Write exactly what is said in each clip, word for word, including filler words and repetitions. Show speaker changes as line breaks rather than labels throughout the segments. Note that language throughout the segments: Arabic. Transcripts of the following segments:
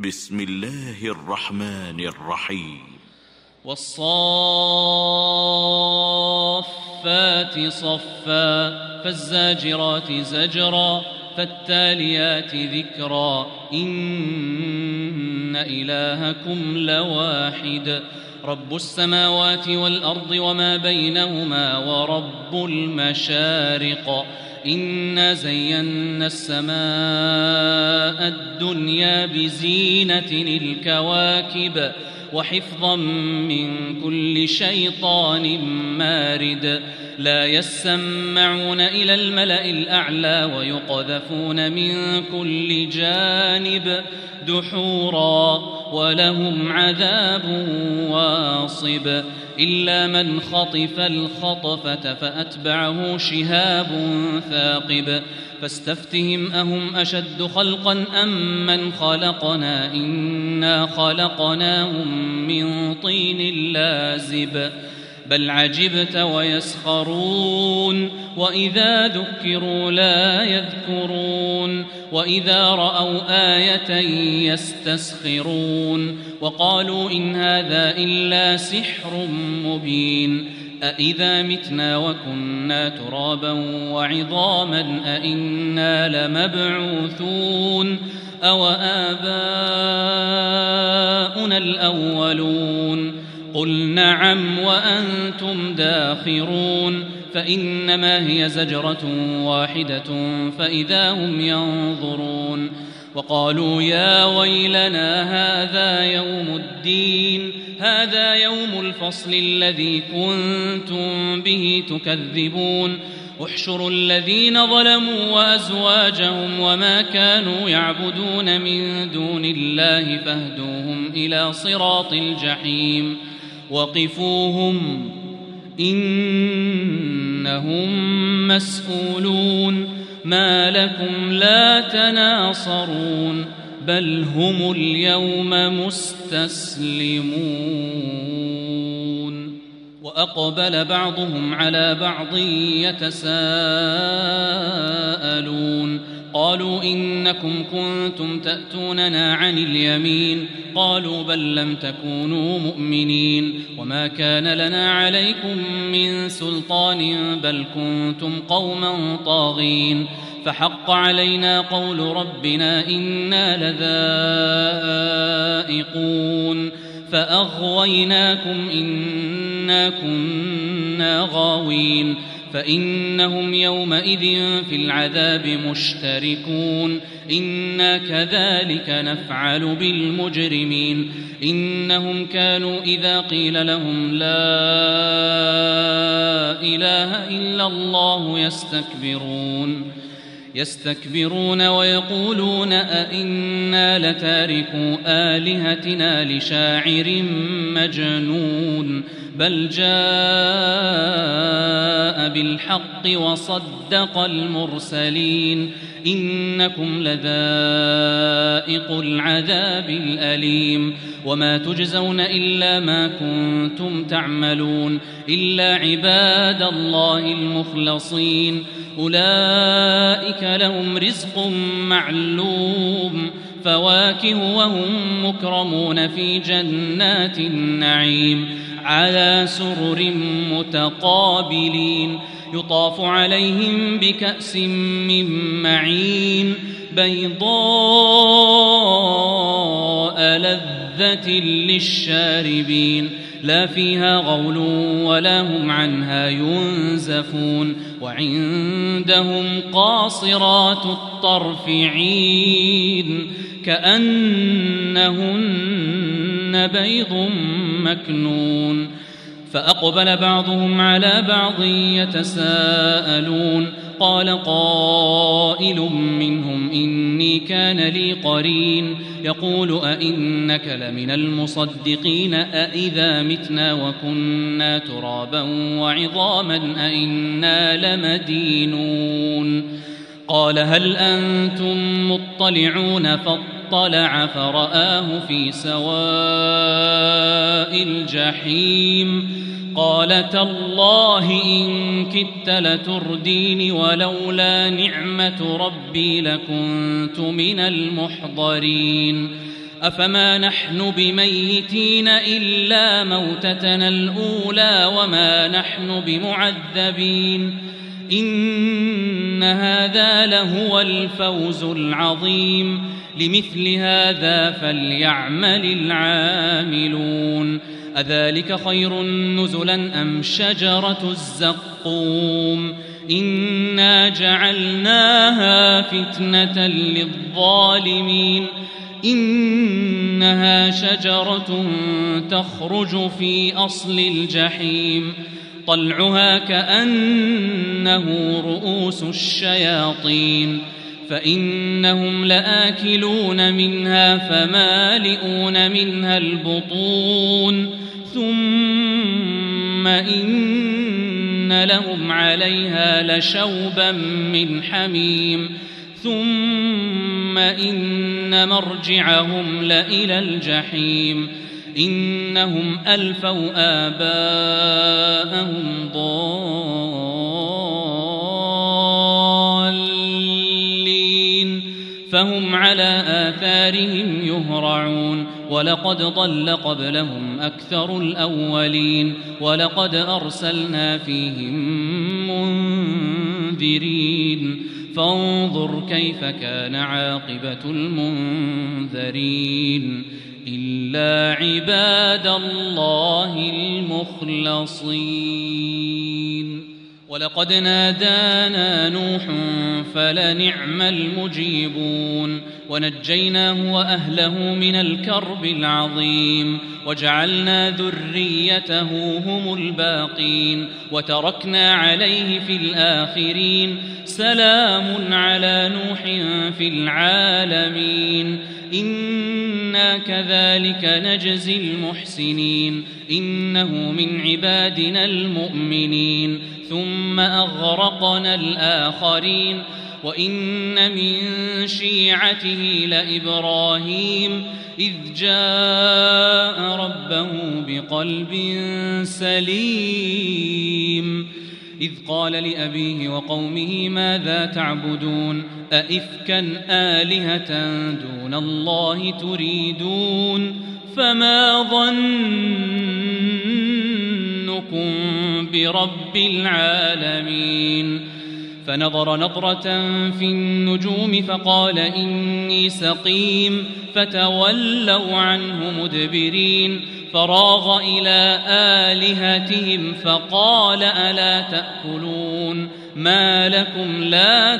بسم الله الرحمن الرحيم.
والصافات صفا فالزاجرات زجرا فالتاليات ذكرا إن إلهكم لواحد رب السماوات والأرض وما بينهما ورب المشارق إنا زينا السماء الدنيا بزينة الكواكب وحفظا من كل شيطان مارد لا يسمعون إلى الملأ الأعلى ويقذفون من كل جانب دحورا ولهم عذاب واصب إلا من خطف الخطفة فأتبعه شهاب ثاقب فاستفتهم أهم أشد خلقا أم من خلقنا إنا خلقناهم من طين لازب بل عجبت ويسخرون وإذا ذكروا لا يذكرون وإذا رأوا آية يستسخرون وقالوا إن هذا إلا سحر مبين أإذا متنا وكنا ترابا وعظاما أإنا لمبعوثون أو آباؤنا الأولون قل نعم وأنتم داخرون فإنما هي زجرة واحدة فإذا هم ينظرون وقالوا يا ويلنا هذا يوم الدين هذا يوم الفصل الذي كنتم به تكذبون احشروا الذين ظلموا وأزواجهم وما كانوا يعبدون من دون الله فاهدوهم إلى صراط الجحيم وقفوهم إنهم مسؤولون ما لكم لا تناصرون بل هم اليوم مستسلمون وأقبل بعضهم على بعض يتساءلون قالوا إنكم كنتم تأتوننا عن اليمين قالوا بل لم تكونوا مؤمنين وما كان لنا عليكم من سلطان بل كنتم قوما طاغين فحق علينا قول ربنا إنا لذائقون فأغويناكم إنا كنا غاوين فإنهم يومئذ في العذاب مشتركون إنا كذلك نفعل بالمجرمين إنهم كانوا إذا قيل لهم لا إله إلا الله يستكبرون يستكبرون ويقولون أئنا لتاركو آلهتنا لشاعر مجنون بل جاء بالحق وصدق المرسلين إنكم لذائق العذاب الأليم وما تجزون إلا ما كنتم تعملون إلا عباد الله المخلصين أولئك لهم رزق معلوم فواكه وهم مكرمون في جنات النعيم على سرر متقابلين يطاف عليهم بكأس من معين بيضاء لذة للشاربين لا فيها غول ولا هم عنها ينزفون وعندهم قاصرات الطرف عين كأنهن بيض مكنون فأقبل بعضهم على بعض يتساءلون قال قائل منهم إني كان لي قرين يقول أئنك لمن المصدقين أئذا متنا وكنا ترابا وعظاما أئنا لمدينون قال هل أنتم مطلعون فاطلع فرآه في سواء الجحيم قال تالله إن كدت لتردين ولولا نعمة ربي لكنت من المحضرين أفما نحن بميتين إلا موتتنا الأولى وما نحن بمعذبين إن هذا لهو الفوز العظيم لمثل هذا فليعمل العاملون أذلك خير نزلا أم شجرة الزقوم إنا جعلناها فتنة للظالمين إنها شجرة تخرج في أصل الجحيم طلعها كأنه رؤوس الشياطين فإنهم لآكلون منها فمالئون منها البطون ثم إن لهم عليها لشوبا من حميم ثم إن مرجعهم لإلى الجحيم إنهم ألفوا آباءهم ضالين فهم على آثارهم يهرعون ولقد ضل قبلهم أكثر الأولين ولقد أرسلنا فيهم منذرين فانظر كيف كان عاقبة المنذرين إلا عباد الله المخلصين ولقد نادانا نوح فلنعم المجيبون ونجيناه وأهله من الكرب العظيم وجعلنا ذريته هم الباقين وتركنا عليه في الآخرين سلام على نوح في العالمين إنا كذلك نجزي المحسنين إنه من عبادنا المؤمنين ثم أغرقنا الآخرين وإن من شيعته لإبراهيم إذ جاء ربه بقلب سليم إذ قال لأبيه وقومه ماذا تعبدون أئفكا آلهة دون الله تريدون فما ظنكم برب العالمين فنظر نظرة في النجوم فقال إني سقيم فتولوا عنه مدبرين فراغ إلى آلهتهم فقال ألا تأكلون ما لكم لا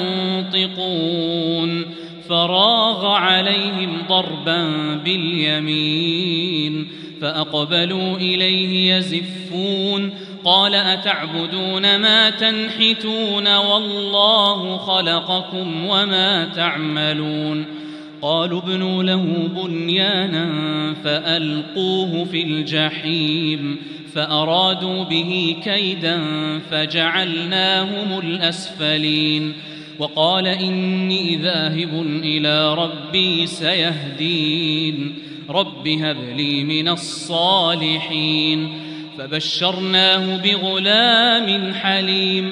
تنطقون فراغ عليهم ضربا باليمين فأقبلوا إليه يزفون قال أتعبدون ما تنحتون والله خلقكم وما تعملون قالوا ابنوا له بنيانا فألقوه في الجحيم فأرادوا به كيدا فجعلناهم الأسفلين وقال إني ذاهب إلى ربي سيهدين رب هب لي من الصالحين فبشرناه بغلام حليم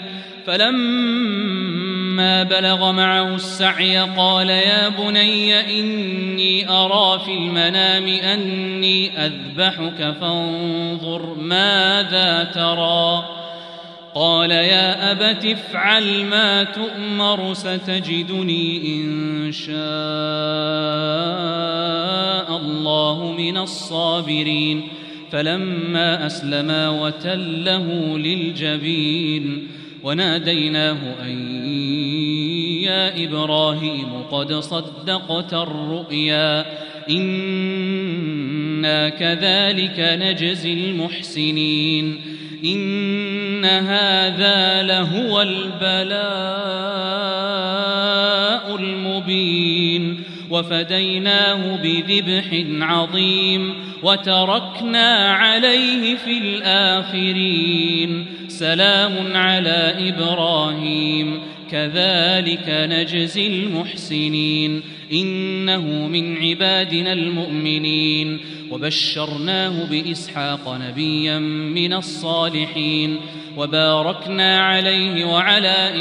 فلما بلغ معه السعي قال يا بني إني أرى في المنام أني أذبحك فانظر ماذا ترى قال يا أبت افعل ما تؤمر ستجدني إن شاء الله من الصابرين فلما أسلما وتله للجبين وناديناه أن يا إبراهيم قد صدقت الرؤيا إنا كذلك نجزي المحسنين إن هذا لهو البلاء المبين وفديناه بذبح عظيم وتركنا عليه في الآخرين سلام على إبراهيم كذلك نجزي المحسنين إنه من عبادنا المؤمنين وبشرناه بإسحاق نبيا من الصالحين وباركنا عليه وعلى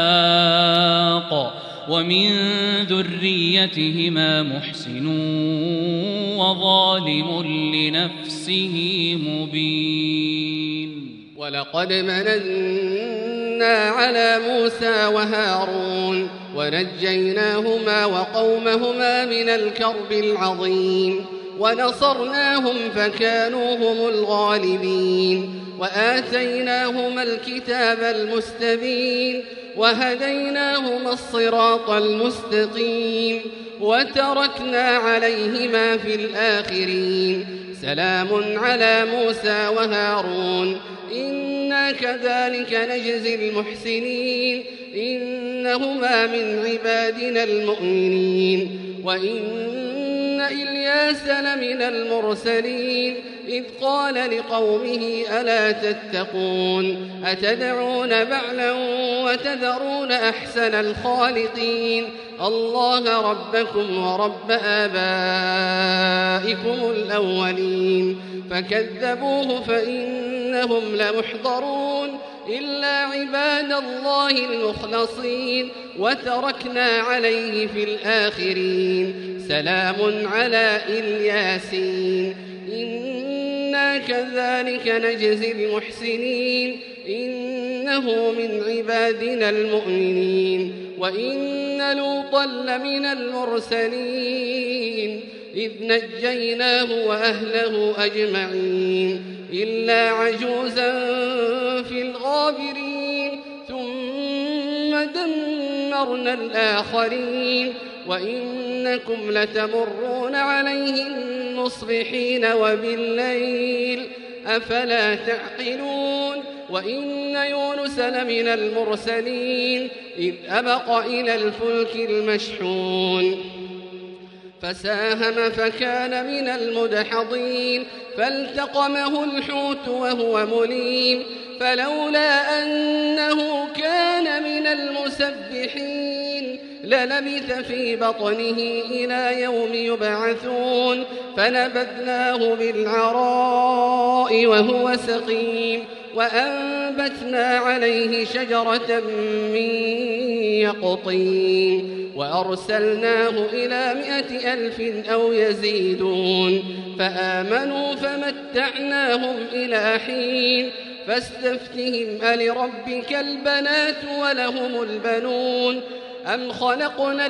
إسحاق ومن ذريتهما محسن وظالم لنفسه مبين.
ولقد مننا على موسى وهارون ونجيناهما وقومهما من الكرب العظيم ونصرناهم فكانوا هم الغالبين وآتيناهما الكتاب المستبين وهديناهما الصراط المستقيم وتركنا عليهما في الآخرين. سلام على موسى وهارون إنا كذلك نجزي المحسنين إنهما من عبادنا المؤمنين. وإن إلياس لمن المرسلين إذ قال لقومه ألا تتقون أتدعون بعلا وتذرون أحسن الخالقين الله ربكم ورب آبائكم الأولين. فكذبوه فإنهم لمحضرون إلا عباد الله المخلصين وتركنا عليه في الآخرين. سلام على الياسين إنا كذلك نجزي المحسنين إنه من عبادنا المؤمنين. وإن لوطا لمن المرسلين إذ نجيناه وأهله أجمعين إلا عجوزا في الغابرين ثم دمرنا الآخرين. وإنكم لتمرون عليهم مصبحين وبالليل أفلا تعقلون. وإن يونس لمن المرسلين إذ أبق إلى الفلك المشحون فساهم فكان من المدحضين فالتقمه الحوت وهو مليم فلولا أنه كان من المسبحين للبث في بطنه إلى يوم يبعثون فنبذناه بالعراء وهو سقيم وأنبتنا عليه شجرة من يقطين وأرسلناه إلى مائة ألف أو يزيدون فآمنوا فمتعناهم إلى حين فاستفتهم ألربك البنات ولهم البنون أم خلقنا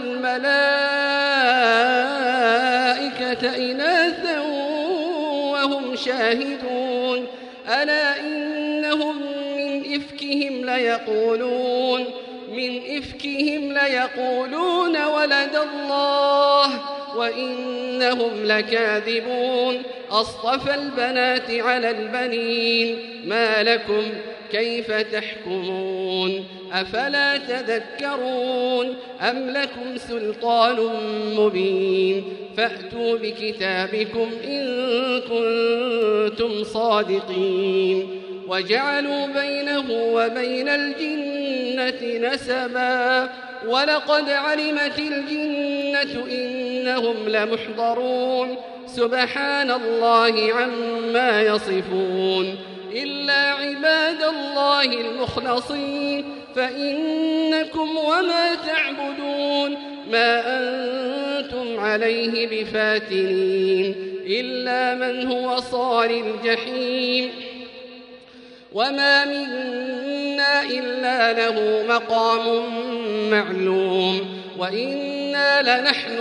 الملائكة إناثا وهم شاهدون ألا إنهم من إفكهم ليقولون من إفكهم ليقولون ولد الله وإنهم لكاذبون أصطفى البنات على البنين ما لكم كيف تحكمون أفلا تذكرون أم لكم سلطان مبين فأتوا بكتابكم إن كنتم صادقين وجعلوا بينه وبين الجنة نسبا ولقد علمت الجنة إنهم لمحضرون سبحان الله عما يصفون إلا عباد الله المخلصين فإنكم وما تعبدون ما أنتم عليه بفاتنين إلا من هو صال الجحيم وما منا إلا له مقام معلوم وإنا لنحن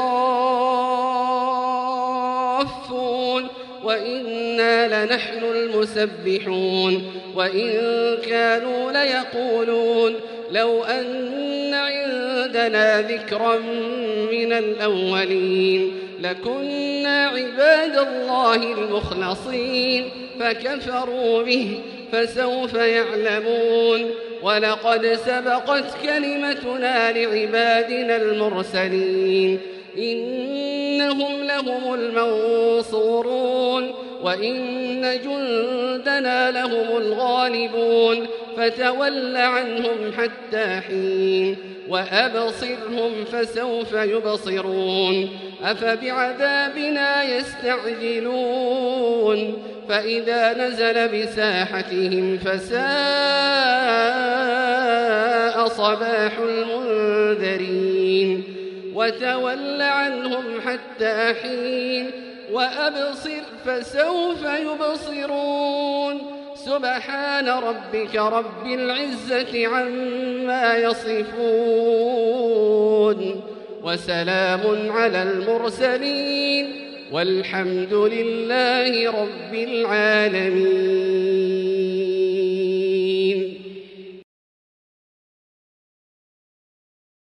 الصافون وإنا لنحن المسبحون وإن كانوا ليقولون لو أن عندنا ذكرا من الأولين لكنا عباد الله المخلصين فكفروا به فسوف يعلمون ولقد سبقت كلمتنا لعبادنا المرسلين إنهم لهم المنصورون وإن جندنا لهم الغالبون فتول عنهم حتى حين وأبصرهم فسوف يبصرون أفبعذابنا يستعجلون فإذا نزل بساحتهم فساء صباح المنذرين وتول عنهم حتى حين وأبصر فسوف يبصرون سبحان ربك رب العزة عما يصفون وسلام على المرسلين والحمد لله رب العالمين.